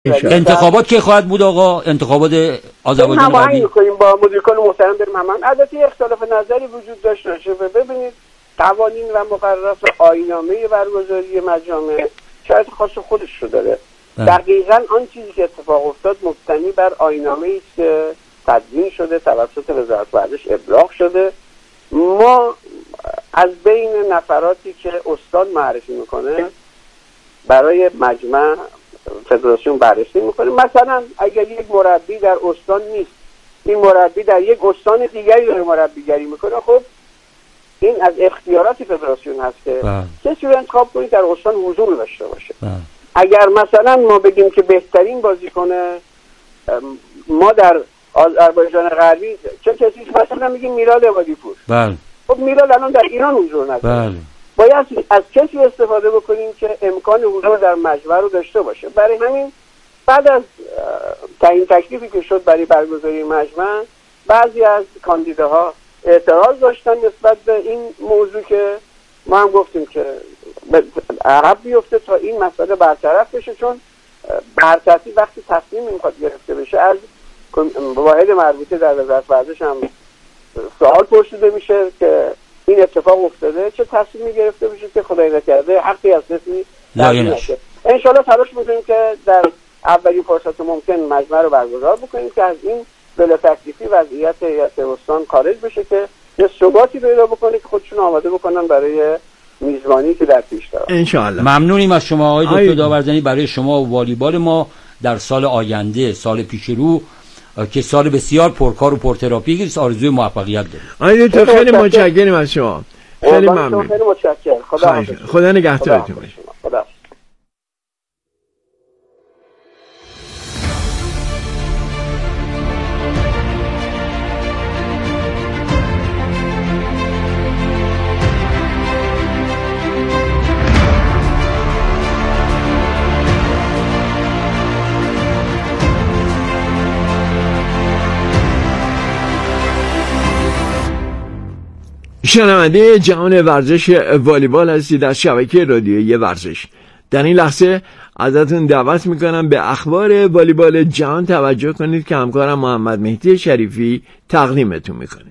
انتخابات که خواهد بود آقا؟ انتخابات آذربایجان غربی می‌کنیم با مدیرکل محترم بریم همان. البته اختلاف نظری وجود داشته باشه. ببینید قوانین و مقررات آیین‌نامه برگزاری مجامع شاید خاص خودش رو داره. دقیقاً آن چیزی که اتفاق افتاد مبتنی بر آیین‌نامه‌ای است که تدوین شده توسط وزارت ورزش ابلاغ شده. ما از بین نفراتی که استاد معرفی میکنه برای مجمع فدراسیون بررسی میکنه. مثلا اگر یک مربی در استان نیست، این مربی در یک استان دیگری داره مربیگری میکنه، خب این از اختیارات فدراسیون هست که کسی رو انتخاب کنید در استان حضور داشته باشه. اگر مثلا ما بگیم که بهترین بازیکن ما در آذربایجان غربی چه کسی، مثلا میگیم میلاد عبادی پور، خب میلاد الان در ایران حضور نداره. باید از کسی استفاده بکنیم که امکان حضور در مجمع رو داشته باشه. برای همین بعد از تعیین تکلیفی که شد برای برگزاری مجمع، بعضی از کاندیداها اعتراض داشتن نسبت به این موضوع که ما هم گفتیم که عقب بیفته تا این مسئله برطرف بشه، چون برطرفی وقتی تصمیم میخواد گرفته بشه از واحد مربوطه در وزارت ورزش هم سوال پرسیده میشه که این اتفاق افتاده، چه تصمیمی گرفته بشه که خدای نکرده حقی از کسی ضایع نشه. انشالله تلاش میکنیم که در اولین فرصت ممکن مجمع رو برگزار بکنیم که از این بلا تکلیفی وضعیت هیئت استان خارج بشه که یه ثباتی پیدا بکنه که خودشون آماده بکنن برای میزبانی که در پیش دارن. انشالله. ممنونیم از شما آقای دکتر داورزنی. برای شما و والیبال ما در سال آینده، سال پیش رو که سال بسیار پرکار و پرتراپی است، آرزوی موفقیت داریم. آقای دکتر خیلی متشکرم از شما. خیلی ممنون. خیلی متشکرم. خدا نگهدارتون باشه. خدا. شنونده جهان ورزش والیبال هستید از شبکه رادیویی ورزش. در این لحظه ازتون دعوت میکنم به اخبار والیبال جهان توجه کنید که همکارم محمد مهدی شریفی تقدیمتون میکنه.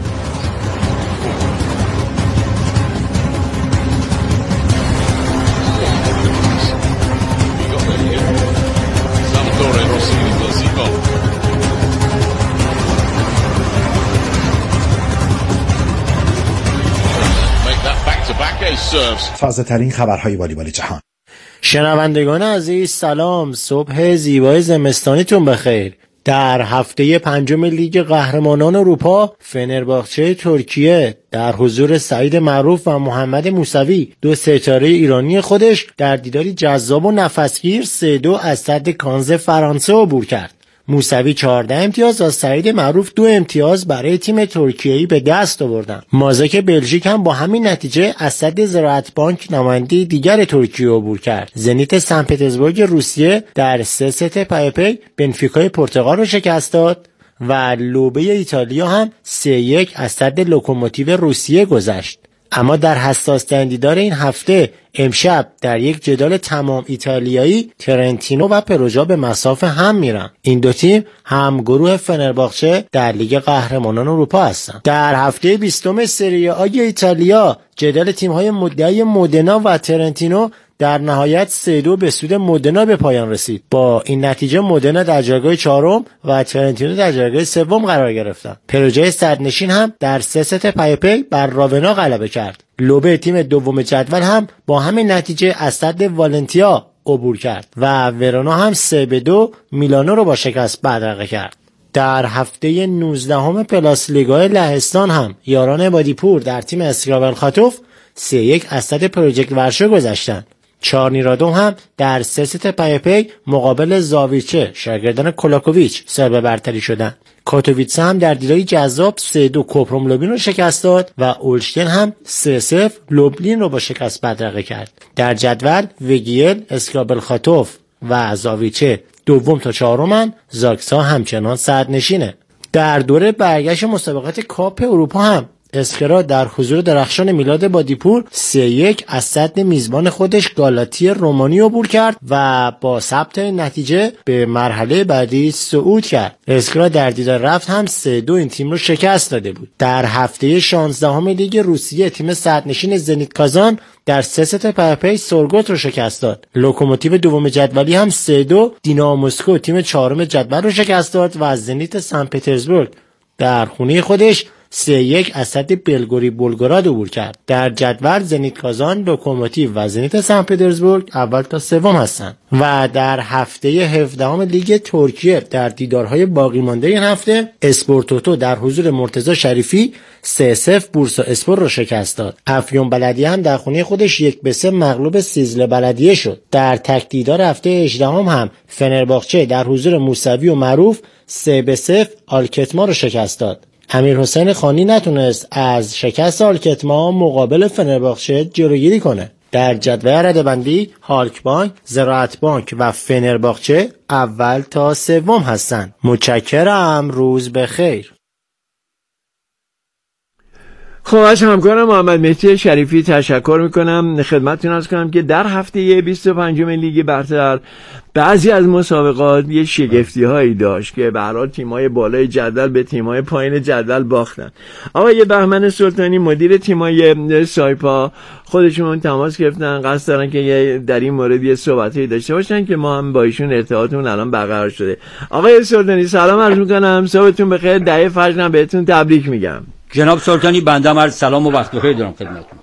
تازه ترین خبرهای والیبال جهان. شنوندگان عزیز سلام، صبح زیبای زمستانیتون بخیر. در هفته پنجم لیگ قهرمانان اروپا فنرباغچه ترکیه در حضور سعید معروف و محمد موسوی، دو ستاره ایرانی خودش، در دیداری جذاب و نفسگیر 3-2 از سد کانز فرانسه عبور کرد. موسوی 14 امتیاز و سعید معروف 2 امتیاز برای تیم ترکیه‌ای به دست آوردند. مازک بلژیک هم با همین نتیجه از سد زراعت بانک نماینده دیگر ترکیه عبور کرد. زنیت سن پترزبورگ روسیه در 3 ست پی بنفیکای پرتغال را شکست داد و لوبه ایتالیا هم 3-1 از سد لوکوموتیو روسیه گذشت. اما در حساس‌ترین دیدار این هفته امشب در یک جدال تمام ایتالیایی ترنتینو و پروژا به مساف هم میرن. این دو تیم هم گروه فنرباغچه در لیگ قهرمانان اروپا هستند. در هفته 20 سری آ ایتالیا جدال تیم‌های مدعی مودنا و ترنتینو در نهایت 3-2 به سود مودنا به پایان رسید. با این نتیجه مودنا در جایگاه 4م و ترنتینو در جایگاه 3 قرار گرفتند. پروژه صدرنشین هم در 3 ست پی بر راونا غلبه کرد. لوبه تیم دوم جدول هم با همین نتیجه از سد والنتیا عبور کرد و ورونا هم 3-2 میلانو رو با شکست بدرقه کرد. در هفته 19 پلاس لیگای لهستان هم یاران عبادیپور در تیم اسکرابل خاتوف 3-1 از سد پروژکت ورشو گذشتند. چارنیرادوم هم در 3 ست پی مقابل زاویچه شاگردان کولاکوویچ سربه برتری شدند. کاتوویتسه هم در دیداری جذاب 3-2 کوپروم لوبلین رو شکست داد و اولشتین هم 3-0 لوبلین رو با شکست بدرقه کرد. در جدول وگیل، اسکرابل خاتوف و زاویچه دوم تا چهارمن، زاکسا همچنان صدرنشینه. در دوره برگشت مسابقات کاپ اروپا هم اسکرا در حضور درخشان میلاد بادیپور 3-1 از صد میزبان خودش گالاتی رومانی عبور کرد و با ثبت نتیجه به مرحله بعدی صعود کرد. اسکرا در دیدار رفت هم 3-2 این تیم رو شکست داده بود. در هفته 16 لیگ روسیه تیم صدرنشین زنیت کازان در 3 ست پی سورگوت رو شکست داد. لوکوموتیو دوم جدولی هم 3-2 دینامو مسکو تیم چهارم جدول رو شکست داد و از زنیت سن پترزبورگ در خونه خودش 3-1 از سد بلگوری بولگراد عبور کرد. در جدول زنیت کازان، لوکوموتیو و زنیت سن پترزبورگ اول تا سوم هستند. و در هفته 17 لیگ ترکیه در دیدارهای باقی مانده این هفته اسپورتوتو در حضور مرتضی شریفی 3-0 بورسا اسپور رو شکست داد. افیون بلدیه هم در خونه خودش 1-3 مغلوب سیزل بلدیه شد. در تک دیدار هفته 18 هم فنرباغچه در حضور موسوی و معروف 3-0 آلکتما رو شکست داد. امیر حسین خانی نتونست از شکست آلکتما مقابل فنرباغچه جلوگیری کنه. در جدول رده‌بندی هالک بانک، زراعت بانک و فنرباغچه اول تا سوم هستند. متشکرم، روز بخیر. خب از همکارم محمد مهدی شریفی تشکر میکنم. خدمتتون عرض کنم که در هفته 25 لیگ برتر بعضی از مسابقات یه شگفتی هایی داشت که به هر حال تیم‌های بالای جدول به تیم‌های پایین جدول باختن. آقای بهمن سلطانی مدیر تیم‌های سایپا خودشون تماس گرفتن، قصد دارن که در این مورد یه صحبتی داشته باشن که ما هم با ایشون ارتباطمون الان برقرار شده. آقای سلطانی سلام عرض میکنم، صبحتون بخیر، دعای فجرم بهتون تبریک میگم. جناب سلطانی بنده عرض سلام و وقت بخیر دارم خدمتتون.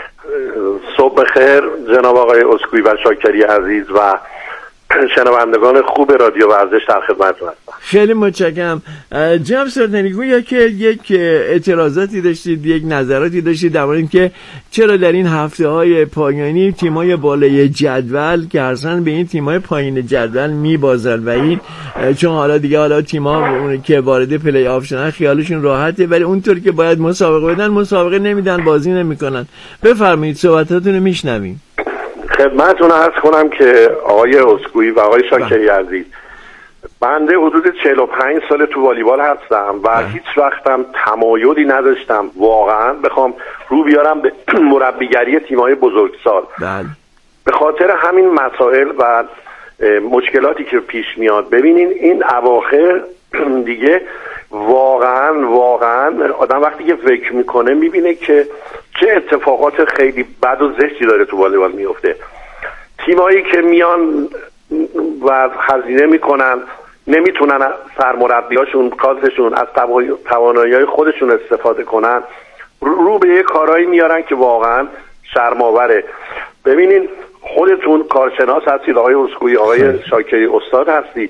صبح بخیر جناب آقای اسکوئی و شاکری عزیز و شنوندگان خوب رادیو ورزش در خدمتتون هستم. خیلی متشکرم. جناب سلطانی گویا که یک اعتراضاتی داشتید، یک نظراتی داشتید در مورد اینکه چرا در این هفته‌های پایانی تیم‌های بالای جدول که اصلا به این تیم‌های پایین جدول میبازن و این چون حالا تیم‌ها که وارد پلی آف شدن خیالشون راحته ولی اونطور که باید مسابقه بدن مسابقه نمیدن، بازی نمی‌کنن. بفرمایید صحبتاتون رو میشنویم. خدمتتون عرض کنم که آقای اسکوئی و آقای شاکری عزیز، بنده حدود 45 سال تو والیبال هستم و هیچ وقتم تمایلی نداشتم واقعا بخوام رو بیارم به مربیگری تیم‌های بزرگسال. به خاطر همین مسائل و مشکلاتی که پیش میاد. ببینین این اواخر دیگه واقعا آدم وقتی که فکر میکنه میبینه که چه اتفاقات خیلی بد و زشتی داره تو والیبال میفته. تیمایی که میان و هزینه میکنن نمیتونن سرمربیاشون کارشون از توانایی‌های خودشون استفاده کنن، رو به یه کارایی میارن که واقعا شرم‌آوره. ببینین خودتون کارشناس هستید آقای اسکوئی، آقای شاکری استاد هستی،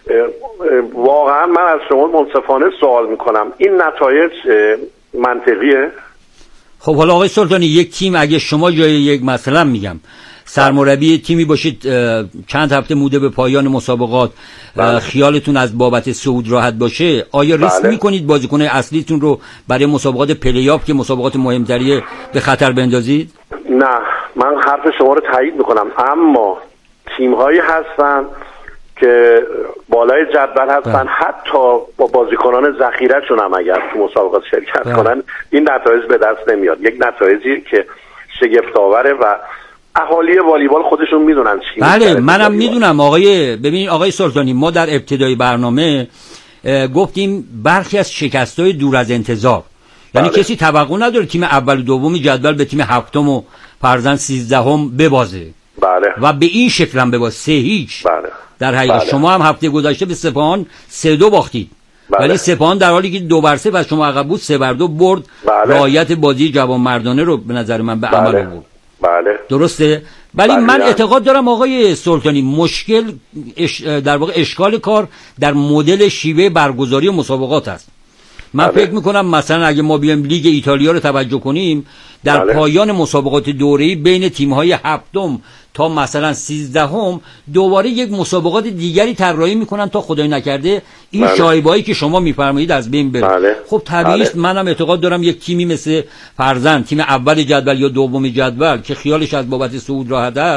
واقعا من از شما منصفانه سوال میکنم این نتایج منطقیه؟ خب حالا آقای سلطانی یک تیم اگه شما جای یک مثلا میگم سرمربی تیمی باشید چند هفته مونده به پایان مسابقات خیالتون از بابت صعود راحت باشه، آیا ریسک میکنید بازیکن اصلیتون رو برای مسابقات پلی آف که مسابقات مهمتریه به خطر بندازید؟ نه، من حرف شما رو تایید میکنم، اما تیم‌هایی هستن که بالای جدول هستن حتی با بازیکنان ذخیره‌شون هم اگر تو مسابقات شرکت کنن این نتایج به دست نمیاد. یک نتایجی که شگفت‌آوره و اهالی والیبال خودشون میدونن چی. بله منم میدونم. ببینید آقای سلطانی، ما در ابتدای برنامه گفتیم برخی از شکست‌های دور از انتظار، یعنی کسی توقع نداره تیم اول و دوم جدول به تیم هفتم و فرضاً 13ام ببازه. بله. و به این شکل هم ببازه 3-0. بله. در حقیقت شما هم هفته گذشته به سپاهان 3-2 باختید. ولی سپاهان در حالی که 2-0 از شما عقب بود 3-2 برد. رعایت بازی جوانمردانه رو به نظر من به عمل آورد. بله. درسته؟ ولی من اعتقاد دارم آقای سلطانی مشکل در واقع اشکال کار در مدل شیوه برگزاری مسابقات است. من فکر میکنم مثلا اگه ما بیایم لیگ ایتالیا رو توجه کنیم در پایان مسابقات دوره‌ای بین تیم‌های هفتم تا مثلا 13ام دوباره یک مسابقات دیگری طراحی میکنن تا خدای نکرده این شایبه‌ای که شما میفرمایید از بین بره. خب طبیعی است. منم اعتقاد دارم یک تیمی مثل فرضاً تیم اول جدول یا دوم جدول که خیالش از بابت صعود راحت است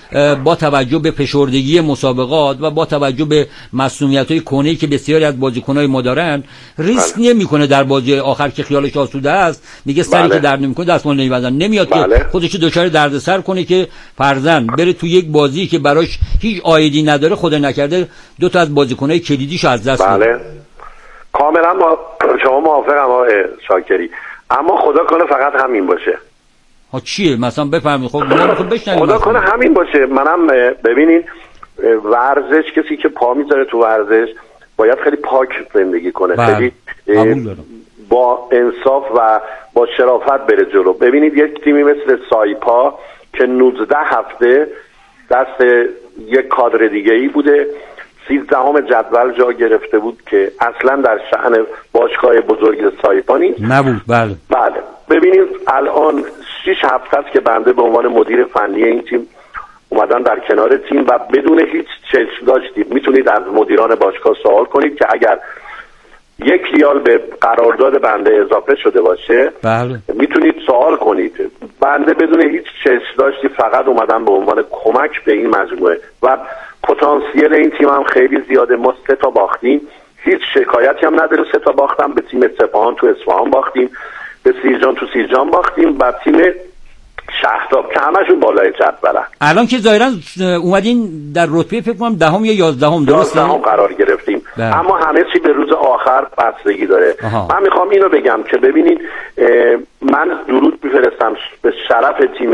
با توجه به فشردگی مسابقات و با توجه به مسئولیت‌های کونه‌ای که بسیاری از بازیکن‌های ما دارن ریسک نمی‌کنه در بازی آخر که خیالش آسوده است، میگه سری که درد نمی‌کنه دستمال نمی‌بندن، نمیاد که خودش دچار دردسر کنه که فرضاً بره تو یک بازی که براش هیچ عایدی نداره، خدا نکرده دو تا از بازیکن‌های کلیدیشو از دست بده. کاملا شما موافقم آقای شاکری، اما خدا کنه فقط همین باشه. ها چیه مثلا بفرمایید؟ خب ما میخوام بشنویم. خدا کنه همین باشه. منم ببینین ورزش، کسی که پا میذاره تو ورزش باید خیلی پاک زندگی کنه، خیلی با انصاف و با شرافت بره جلو. ببینید یک تیمی مثل سایپا که 19 هفته دست یک کادر دیگه ای بوده، 13ام جدول جا گرفته بود که اصلا در شأن باشگاه بزرگ سایپا نیست نبود. بله ببینید الان 6 هفته است که بنده به عنوان مدیر فنی این تیم اومدن در کنار تیم و بدون هیچ چشم داشتید میتونید از مدیران باشگاه سوال کنید که اگر 1 ریال به قرارداد بنده اضافه شده باشه بله میتونید سوال کنید. بنده بدون هیچ چشم داشتی فقط اومدم به عنوان کمک به این مجموعه و پتانسیل این تیم هم خیلی زیاده. ما 3 تا باختیم، هیچ شکایتی هم نداره. 3 تا باختم به تیم سپاهان تو اصفهان باختیم، به سیرجان تو سیرجان باختیم و تیم شهرتاب که همشون بالای جدولن. الان که ظاهرا اومدین در رتبه فکر کنم 10ام یا 11ام درسته؟ 11ام قرار گرفتیم اما همه چی به روز آخر بستگی داره. من میخوام اینو بگم که ببینید من درود میفرستم به شرف تیم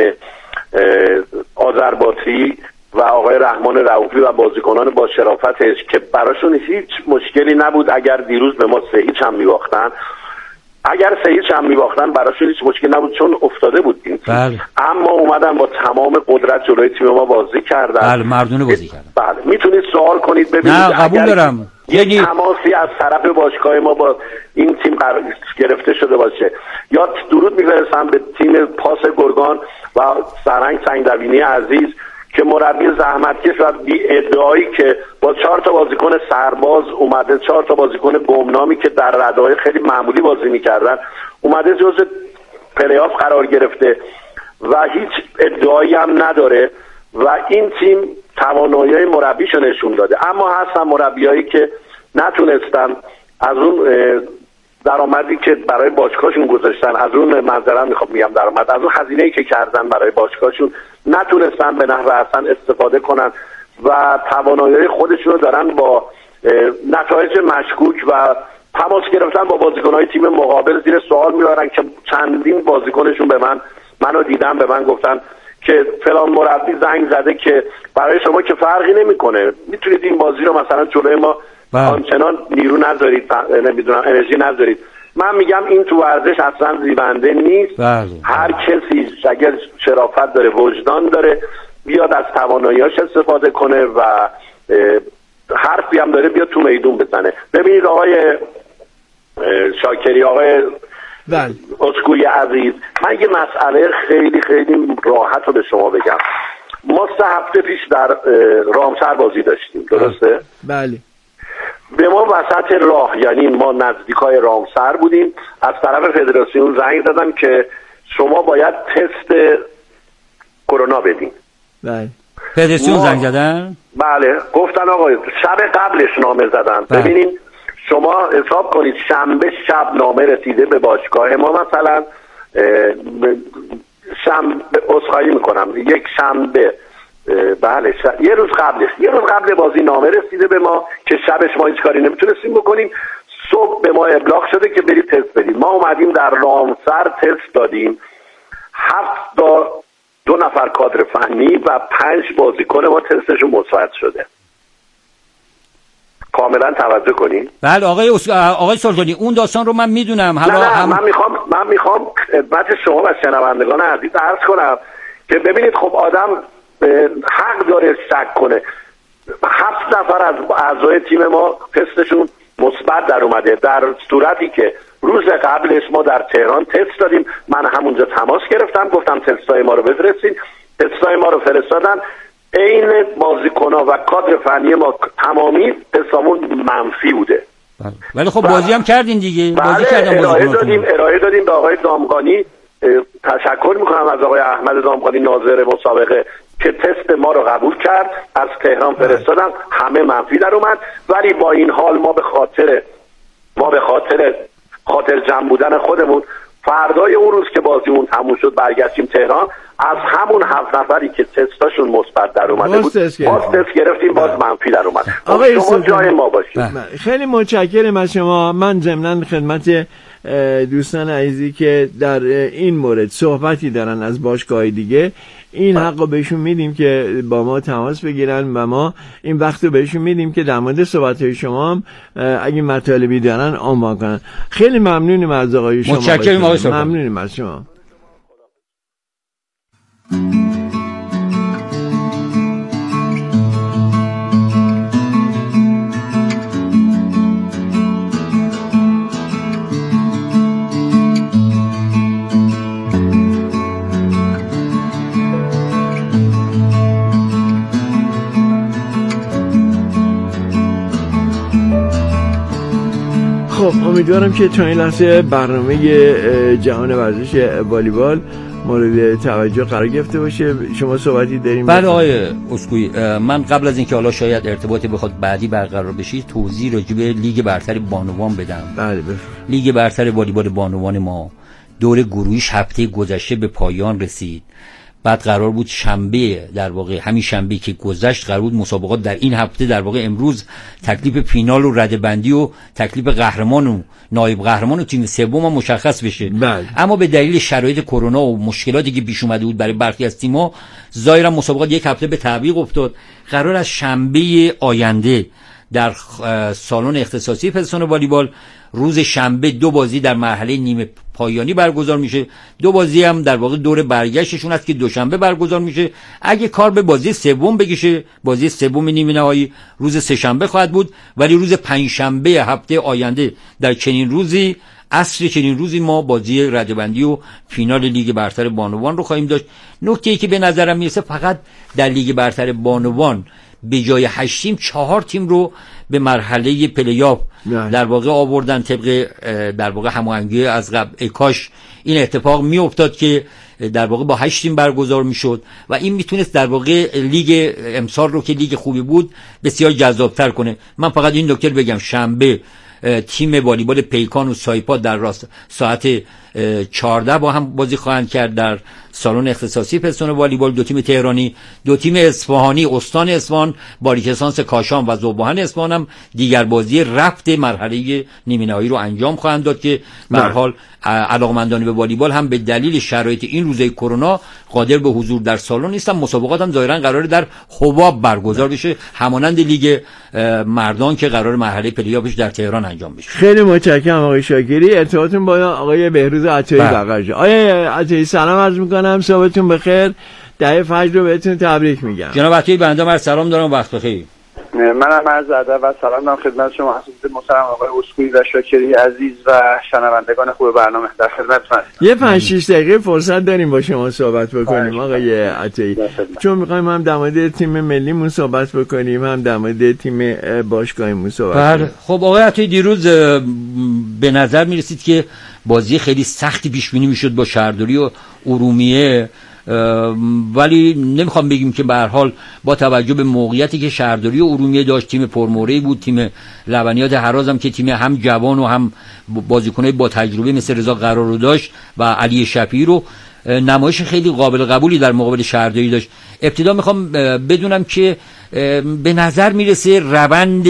آذربایجانی و آقای رحمان رؤوفی و بازیکنان با شرافتش که براشون هیچ مشکلی نبود اگر دیروز به ما 3-0 هم می‌باختن. اگر 3-0 هم می‌باختن براشون هیچ مشکلی نبود چون افتاده بود این تیم. اما اومدن با تمام قدرت جلوی تیم ما بازی کردن. بله مردونه بازی کردن. بله میتونید سوال کنید ببینید. نه قبول دارم. یعنی تماسی از طرف باشگاه ما با این تیم گرفته شده باشه یا درود می‌فرستم به تیم پاس گرگان و سرنگ سنگدوینی عزیز که مربی زحمتکش و بی ادعایی که با 4 تا بازیکن سرباز اومده، 4 تا بازیکن گمنامی که در رده‌های خیلی معمولی بازی می‌کردن اومده جزو پلی‌آف قرار گرفته و هیچ ادعایی هم نداره و این تیم توانایی مربیشو نشون داده. اما هستن مربیایی که نتونستن از اون درآمدی که برای باشگاهشون گذاشتن، از اون منظرم میخوام میگم درآمد، از اون هزینه‌ای که کردن برای باشگاهشون نتونستن به نحو احسن استفاده کنن و توانایی خودشون رو دارن با نتایج مشکوک و تماس گرفتن با بازیکن‌های تیم مقابل زیر سوال میبرن که چندین بازیکنشون به منو دیدن به من گفتن که فلان مربی زنگ زده که برای شما که فرقی نمیکنه، میتونید این بازی رو مثلا جلوی ما آنچنان نیرو نذارید، نمیدونم انرژی نذارید. من میگم این تو ورزش اصلا زیبنده نیست. هر کسی اگر شرافت داره، وجدان داره، بیاد از توانایی‌هاش استفاده کنه و حرفی هم داره بیاد تو میدون بزنه. ببینید آقای شاکری، آقای اسکوی عزیز، من یه مسئله خیلی خیلی راحت رو به شما بگم. ما 3 هفته پیش در رامسر بازی داشتیم، درسته؟ بله. به ما وسط راه، یعنی ما نزدیکای رامسر بودیم، از طرف فدراسیون زنگ دادن که شما باید تست کرونا بدین. بله. فدراسیون زنگ زدن؟ بله، گفتن آقا شب قبلش نامه زدن. ببینین شما حساب کنید شنبه شب نامه رسیده به باشگاه ما، مثلا شنبه عذرخواهی میکنم یک شنبه بله یه روز قبل بازی نامه رسیده به ما که شبش ما هیچ کاری نمیتونستیم بکنیم. صبح به ما ابلاغ شده که برید تست بدید. ما اومدیم در رامسر تست دادیم. 7 تا 2 نفر کادر فنی و 5 بازیکن ما تستشون مثبت شده. کاملا توجه کنین. بله آقای سلطانی اون داستان رو من میدونم. من میخوام خدمت شما و شنوندگان عزیز عرض کنم که ببینید خب آدم حق داره شک کنه. 7 نفر از اعضای تیم ما تستشون مثبت در اومده، در صورتی که روز قبلش ما در تهران تست دادیم. من همونجا تماس گرفتم، گفتم تستای ما رو بفرستین. تستای ما رو فرستادن، عین بازیکن‌ها و کادر فنی ما تمامی تستامون منفی بوده. ولی خب بازی هم کردین دیگه. بازی کردن، ارائه دادیم به آقای دامغانی. تشکر میکنم از آقای احمد دامغانی ناظر مسابقه که تست ما رو قبول کرد، از تهران فرستادن، همه منفی در اومد. ولی با این حال ما به خاطر خاطر جمع بودن خودمون فردای اون روز که بازیمون تموم شد برگشتیم تهران، از همون 7 نفری که تستاشون مثبت در اومده بود باز تست گرفتیم، باز منفی در اومد. شما جای ما باشید. خیلی متشکرم از شما. من ضمناً خدمت دوستان عزیزی که در این مورد صحبتی دارن از باشگاه دیگه این حق رو بهشون میدیم که با ما تماس بگیرن و ما این وقت رو بهشون میدیم که در مورد صحبت‌های شما هم اگه مطالبی دارن عنوان کنن. خیلی ممنونیم از آقای شما. متشکرم آقای سلطانی. ممنونیم از شما. خب امیدوارم که تا این لحظه برنامه جهان ورزش والیبال مورد توجه قرار گرفته باشه. شما صحبتی داریم؟ بله آقای اسکوئی، من قبل از اینکه حالا شاید ارتباطی بخواد بعدی برقرار بشه توضیح راجع به لیگ برتر بانوان بدم. بله لیگ برتر والیبال بانوان ما دور گروهیش هفته گذشته به پایان رسید. بعد قرار بود شنبه، در واقع همین شنبه که گذشت قرار بود مسابقات در این هفته، در واقع امروز تکلیف فینال و رده‌بندی و تکلیف قهرمان و نایب قهرمان و تیم سوم هم مشخص بشه. اما به دلیل شرایط کرونا و مشکلاتی که پیش اومده بود برای برخی از تیم‌ها ظاهرا مسابقات یک هفته به تعویق افتاد. قرار از شنبه آینده در سالن اختصاصی پدرسون والیبال روز شنبه 2 بازی در مرحله نیمه پایانی برگزار میشه. 2 بازی هم در واقع دور برگشتشون است که دوشنبه برگزار میشه. اگه کار به بازی سوم بکشه، بازی سوم نیمه نهایی روز سه‌شنبه خواهد بود، ولی روز پنجشنبه هفته آینده در چنین روزی، عصر چنین روزی، ما بازی رده‌بندی و فینال لیگ برتر بانوان رو خواهیم داشت. نکته‌ای که به نظرم میرسه فقط در لیگ برتر بانوان به جای 8 تیم 4 تیم رو به مرحله پلی‌آف در واقع آوردن طبق در واقع هماهنگی از قبل. کاش این اتفاق می افتاد که در واقع با 8 تیم برگزار میشد و این میتونست در واقع لیگ امسال رو که لیگ خوبی بود بسیار جذابتر کنه. من فقط این نکته بگم، شنبه تیم والیبال پیکان و سایپا در ساعت 14 با هم بازی خواهند کرد در سالن اختصاصی پدرسون والیبال. 2 تیم تهرانی، 2 تیم اصفهانی، استان اصفهان، باریکسانس کاشان و ذوب‌آهن اصفهان هم دیگر بازی رفت مرحله نیمه نهایی رو انجام خواهند داد که به هر حال علاقمندان به والیبال هم به دلیل شرایط این روزهای کرونا قادر به حضور در سالن نیستن. مسابقات هم ظاهرا قراره در حباب برگزار بشه، همانند لیگ مردان که قرار مرحله پلی‌آفش در تهران انجام بشه. خیلی متشکرم آقای شاکری. ارتباطتون با آقای بهروز عطایی بقرجا. آقای عطایی سلام عرض میکنم، صبحتون بخیر، دهه فجر رو بهتون تبریک میگم. جناب عطایی بنده من سلام دارم، وقت بخیر. منم عرض ادب و سلام دارم خدمت شما حضرت محترم آقای اسکوئی و شاکری عزیز و شنوندگان خوب برنامه. در خدمتتون هستم. یه 5-6 دقیقه فرصت داریم با شما صحبت بکنیم آقای عطایی، چون میخوایم هم در مورد تیم ملیمون صحبت بکنیم، هم در مورد تیم باشگاهیمون صحبت کنیم. خب آقای عطایی، دیروز به نظر میرسید که بازی خیلی سختی پیش بینی میشد با شهرداری و ارومیه، ولی نمیخوام بگیم که به هر حال با توجه به موقعیتی که شهرداری و ارومیه داشت، تیم پرموره‌ای بود. تیم لبنیات هراز هم که تیم هم جوان و هم بازیکنای با تجربه مثل رضا قرارو داشت و علی شفیعی رو، نمایش خیلی قابل قبولی در مقابل شهرداری داشت. ابتدا میخوام بدونم که به نظر میرسه روند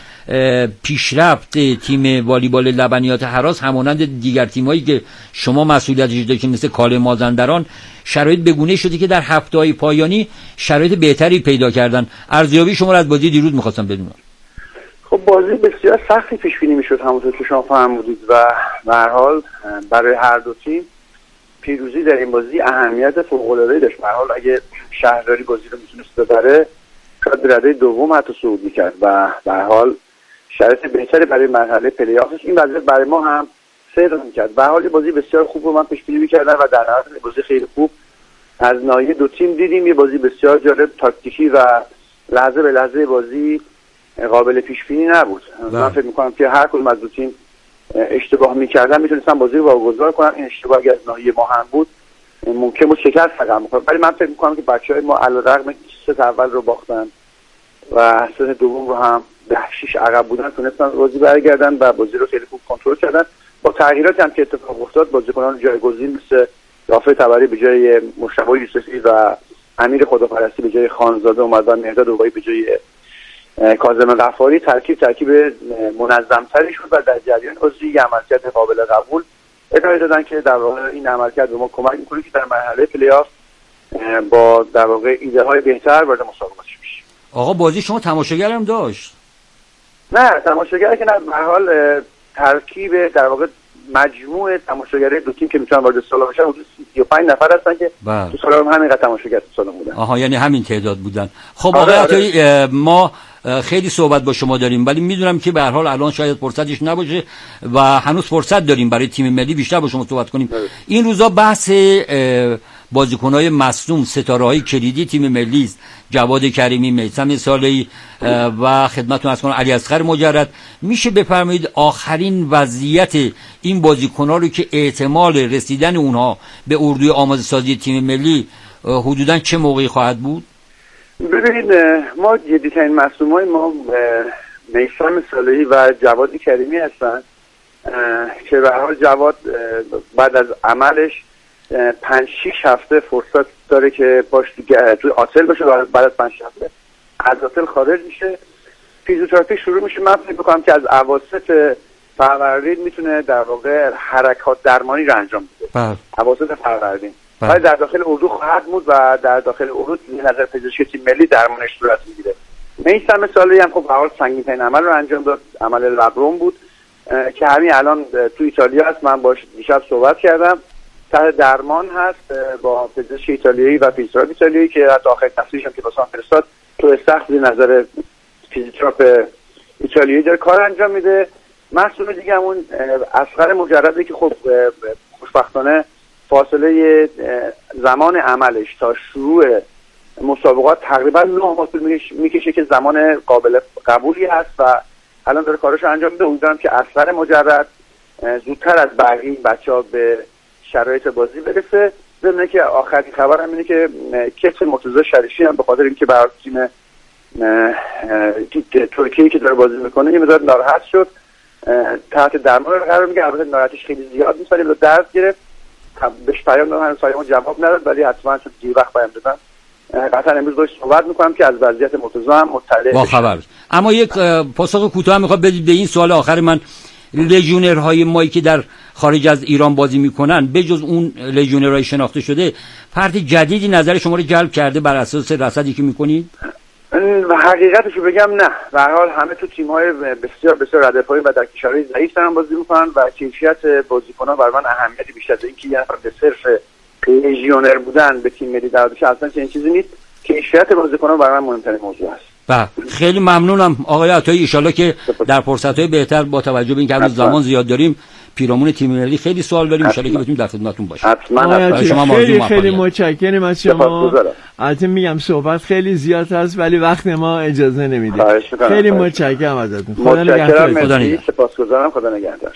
پیشرفت تیم والیبال لبنیات هراز همانند دیگر تیمایی که شما مسئولیتش داشتید مثل کاله مازندران، شرایط بگونه شده که در هفته‌های پایانی شرایط بهتری پیدا کردن. ارزیابی شما را از بازی دیروز می‌خواستم بدونم. خب بازی بسیار سختی پیش بینی می‌شد همونطور که شما فرمودید و به هر حال برای هر دو تیم پیروزی در این بازی اهمیت فوق‌العاده‌ای داشت. به هر حال اگه شهرداری بازی رو می‌تونست ببره شاید به رده دوم حتی صعود می‌کرد و به هر حال شرایط بهتری برای مرحله پلی‌آفش این وضعیت برای ما هم سیر می‌کرد. به هر حال بازی بسیار خوب رو من پیش بینی می‌کردم و در نهایت بازی خیلی خوب از ناحیه دو تیم دیدیم. یه بازی بسیار جالب، تاکتیکی و لحظه به لحظه بازی قابل پیش بینی نبود. من فکر می‌کنم که هر کدوم از دو تیم اشتباه می‌کردن می‌تونستن بازی رو واگذار کنن. این اشتباه اگه از ناحیه ما هم بود ممکن بود شکست رقم بخوره، ولی من فکر میکنم که بچه‌های ما علیرغم ست اول رو باختن و ست دوم رو هم 10-6 عقب بودن، تونستن بازی برگردن و بازی رو خیلی خوب کنترل کردن. با تغییراتی هم که اتفاق افتاد، بازیکنان جایگزین مثل رافع طبری به جای مشتبه یوسفی و امیر خداپرستی به جای خانزاده اومد و مهرداد رباعی به جای کاظم غفاری، ترکیب منظم‌تری شد و در جریان بازی عملکرد قابل قبول ارائه دادن که در واقع این عملکرد به ما کمک می‌کنه که در مرحله پلی‌آف با در واقع ایده‌های بهتر وارد مسابقات بشیم. آقا بازی شما تماشاگر هم داشت؟ نه تماشاگر که نه، به هر حال ترکیب در واقع مجموع تماشاگرای دو تیم که میتونن وارد سالن بشن حدود 35 نفر هستن که تو سالن همینقدر تماشاگر تو سالن بودن. آها، یعنی همین تعداد بودن. خب آقای عطایی، ما خیلی صحبت با شما داریم، ولی میدونم که به هر حال الان شاید فرصتش نباشه و هنوز فرصت داریم برای تیم ملی بیشتر با شما صحبت کنیم. این روزا بحث بازیکن‌های مصدوم، ستاره‌های کلیدی تیم ملی است. جواد کریمی، میثم صالحی و خدمتتون عرض کنم علی اصغر مجرد. میشه بفرمایید آخرین وضعیت این بازیکن‌ها رو که احتمال رسیدن اونها به اردوی آماده سازی تیم ملی حدوداً چه موقعی خواهد بود؟ ببینید، ما جدی‌ترین مصدومای ما میثم صالحی و جواد کریمی هستن که به هر حال جواد بعد از عملش 5-6 هفته فرصت داره که باش توی آتل باشه و بعد از 5 هفته از آتل خارج میشه، فیزیوتراپی شروع میشه. من فکر می‌کنم که از اواسط فروردین میتونه در واقع حرکات درمانی رو انجام بده. اواسط فروردین. ولی در داخل اردو خواهد بود و در داخل اردو نظر پزشکی تیم ملی درمانش صورت میگیره. میثم صالحی هم خب به حال سنگین‌ترین عمل رو انجام داد، عمل لبرم بود که همین الان تو ایتالیا هست. من باش دیشب صحبت کردم، تحت درمان هست با پزشک ایتالیایی و فیزیوتراپ ایتالیایی که حتی آخر تصویرش هم که واسه فرستاد تو سخت نظر فیزیوتراپ ایتالیایی داره کار انجام میده. مصدوم دیگه همون اصغر مجرده که خب خوشبختانه فاصله زمان عملش تا شروع مسابقات تقریبا 9 ماه طول میکشه که زمان قابل قبولی هست و الان داره کارش انجام میده. امیدوارم که اصغر مجرد زودتر از بقیه بچه‌ها به شرایط بازی برسه. ضمن که آخرین خبرم اینه که کت مرتضی شریفی هم به خاطر اینکه برای تیم ترکیه که داره بازی میکنه یه مقدار ناراحت شد، تحت درمان قرار میگیره. البته ناراحتیش خیلی زیاد نیست ولی درد گرفت. بهش پیام دادم، هنوز پیامو جواب نداد ولی حتما چون دیر وقت پیام دادم قطعا امروز باهاش صحبت میکنم که از وضعیت مرتضی هم مطلع با خبر. اما یک پاسخ کوتاه میخوام بدید به این سوال آخر من. لژیونرهای مایی که در خارج از ایران بازی میکنن بجز اون لژیونرهای شناخته شده، فرد جدیدی نظر شما رو جلب کرده بر اساس رصدی که میکنید؟ حقیقتشو بگم نه. به هر حال همه تو تیم‌های بسیار بسیار ردپایی و در کشورهای ضعیف دارن بازی میکنن و کیفیت بازیکن‌ها برای من اهمیتی بیشتر داره. اینکه یه نفر به صرف لژیونر بودن به تیم ملی دعوت بشه اصلا چنین چیزی نیست. کیفیت بازیکن‌ها برای من مهمترین موضوع است. خیلی ممنونم آقای عطایی. ان شاءالله که در فرصت‌های بهتر با توجه به اینکه هنوز زمان زیاد داریم پیرامون تیم ملی خیلی سوال داریم، ان شاءالله که بتونیم در خدمتتون باشیم. حتما. خیلی متشکرم از شما. البته میگم صحبت خیلی زیاد هست ولی وقت ما اجازه نمیده. خیلی متشکرم ازتون. خدا نگهدار. خدا نگهدار. سپاسگزارم. خدا نگهدار.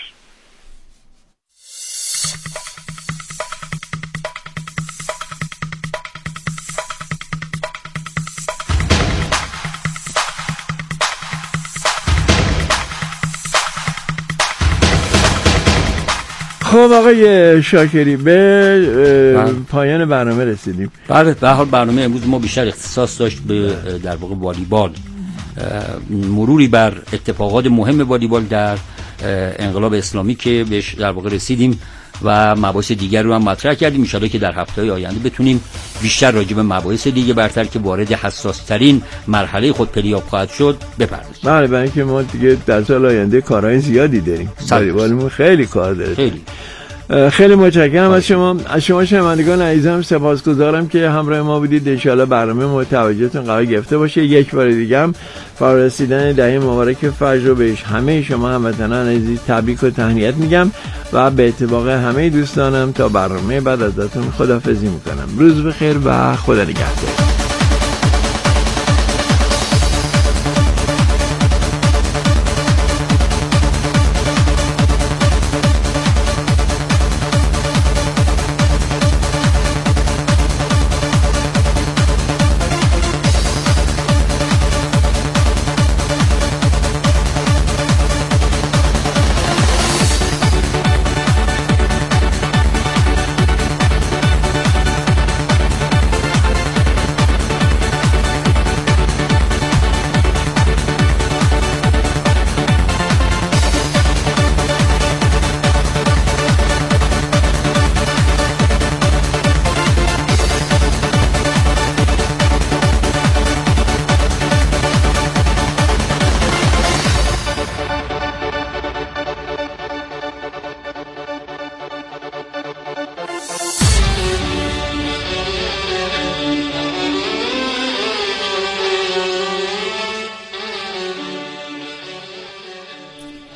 خب آقای شاکری به پایان برنامه رسیدیم. بله، به حال برنامه امروز ما بیشتر اختصاص داشت به در واقع والیبال، مروری بر اتفاقات مهم والیبال در انقلاب اسلامی که بهش در واقع رسیدیم و مباحث دیگر رو هم مطرح کردیم. ان شاءالله که در هفته‌های آینده بتونیم بیشتر راجع به مباحث دیگه برتر که وارد حساس‌ترین مرحله خود پلی‌آف خواهد شد بپردازیم. بله، برای اینکه ما دیگه در سال آینده کارهای زیادی داریم. والیبالمون خیلی کار داره. خیلی متشکرم از شما. از شما شنوندگان عزیزم سپاسگزارم که همراه ما بودید. ان شاءالله برنامه مورد توجهتون قرار گرفته باشه. یک بار دیگه هم فرارسیدن دهه مبارک فجر رو بهش همه شما هموطنان عزیز تبریک و تهنیت میگم و به اتفاق همه دوستانم تا برنامه بعد ازتون خداحافظی میکنم. روز بخیر و خدا نگهدار.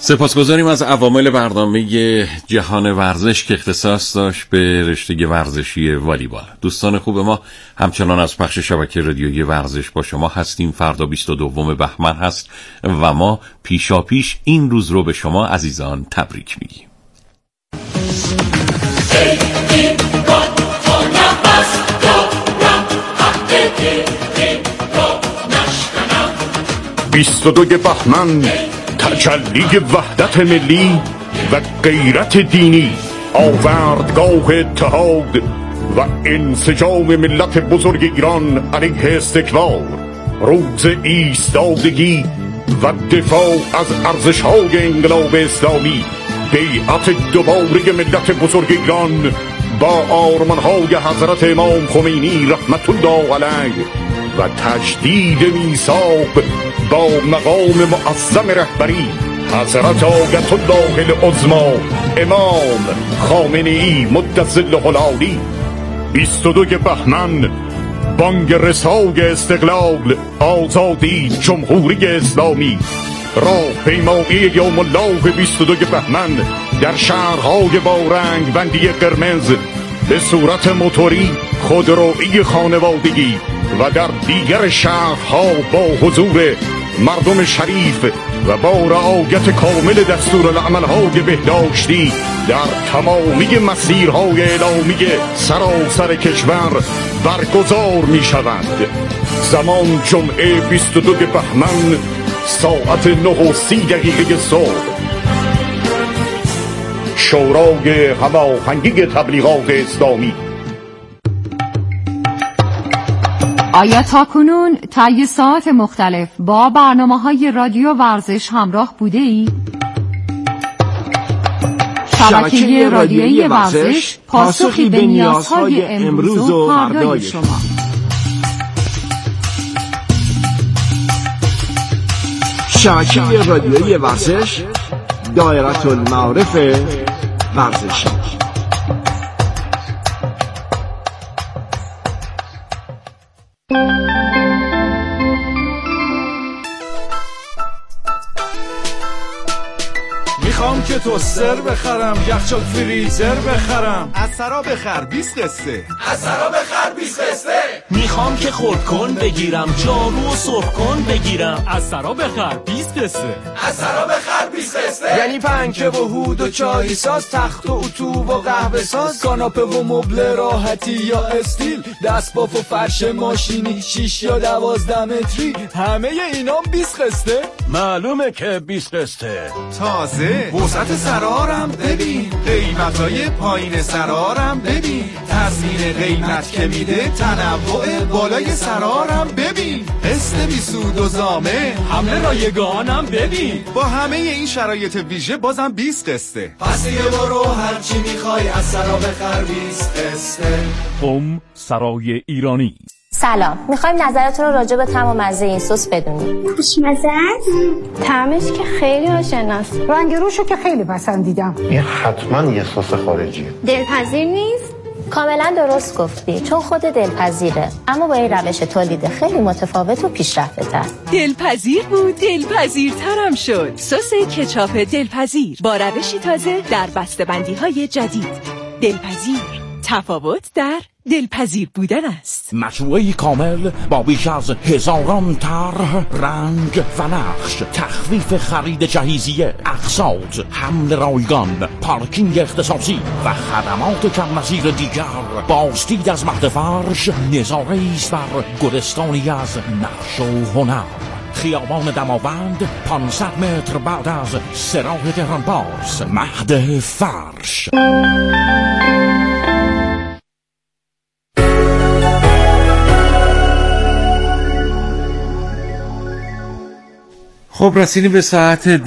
سپاسگزاریم از عوامل برنامه جهان ورزش که اختصاص داشت به رشته ورزشی والیبال. دوستان خوب ما، همچنان از پخش شبکه رادیویی ورزش با شما هستیم. فردا 22 بهمن هست و ما پیشاپیش این روز رو به شما عزیزان تبریک میگیم. 22 بهمن تجلی وحدت ملی و غیرت دینی، آوردگاه اتحاد و انسجام ملت بزرگ ایران علیه استکبار، روز ایستادگی و دفاع از ارزش‌های انقلاب اسلامی، بیعت دوباره ملت بزرگ ایران با آرمان‌های حضرت امام خمینی رحمت الله علیه و تجدید میثاق با مقام معظم رهبری حضرت آیت الله العظمی امام خامنه‌ای مدظله العالی. 22 بهمن بانگ رسای استقلال، آزادی، جمهوری اسلامی. راهپیمایی یوم الله 22 بهمن در شهرهای با رنگ بندی قرمز به صورت موتوری، خودروئی، خانوادگی و در دیگر شهرها با حضور مردم شریف و با رعایت کامل دستورالعمل‌های بهداشتی در تمامی مسیرهای اعلامی سراسر کشور برگزار می شود. زمان جمعه 22 بهمن ساعت 9:30 صبح. شورای هماهنگی تبلیغات اسلامی. آیا تاکنون طی ساعات مختلف با برنامه‌های رادیو ورزش همراه بوده ای؟ شبکه رادیویی ورزش پاسخی به نیازهای امروز و فردای شما. شبکه رادیویی ورزش، دایره المعارف ورزشی. میخوام که توستر بخرم، یخچال فریزر بخرم. از سرا بخر 20 قسطه. از سرا بخر 20 قسطه. میخوام که خرد کن بگیرم، جارو و سرخ کن بگیرم. از سرا بخر 20 قسطه. از سرا بخر 20 قسطه. یعنی پنکه و هود و چای ساز، تخت و اتو و قهوه ساز، کاناپه و مبل راحتی یا استیل، دستباف و فرش ماشینی 6 یا 12 متری، همه اینا 20 قسطه. معلومه که 20 قسطه. تازه وسعت سرارم ببین، قیمتای پایین سرارم ببین، تضمین قیمت که میده، تنوع بالای سرارم ببین، قسط بی سود و زامه، حمله رایگانم ببین. با همه این شرایط ویژه بازم 20 قسطه. پس دیگه برو هرچی میخوای از سرا بخر 20 قسطه. سرای ایرانی. سلام، میخوایم نظرتون رو راجع به طعم و مزه این سس بدونیم. خوشمزه است؟ طعمش که خیلی آشناست. رنگ روشو که خیلی پسندیدم. این حتما یه سس خارجیه. دلپذیر نیست؟ کاملا درست گفتی، چون خود دلپذیره، اما با این روش تولید خیلی متفاوت و پیشرفته‌تر. دلپذیر بود، دلپذیرترم شد. سس کچاپ دلپذیر با روشی تازه در بسته‌بندی‌های جدید. دلپذیر، تفاوت در دلپذیر بودن است. مجموعه‌ای کامل با بیش از 1000 طرح، رنگ و نقش، تخفیف خرید جهیزیه، اقساط، حمل رایگان، پارکینگ اختصاصی و خدمات کم نظیر دیگر. بازدید از مهد فرش نظاره‌ای است بر گلستانی از نقش و هنر. خیابان دماوند 500 متر بعد از سراح تهران پارس، مهد فرش. خب رسیدیم به ساعت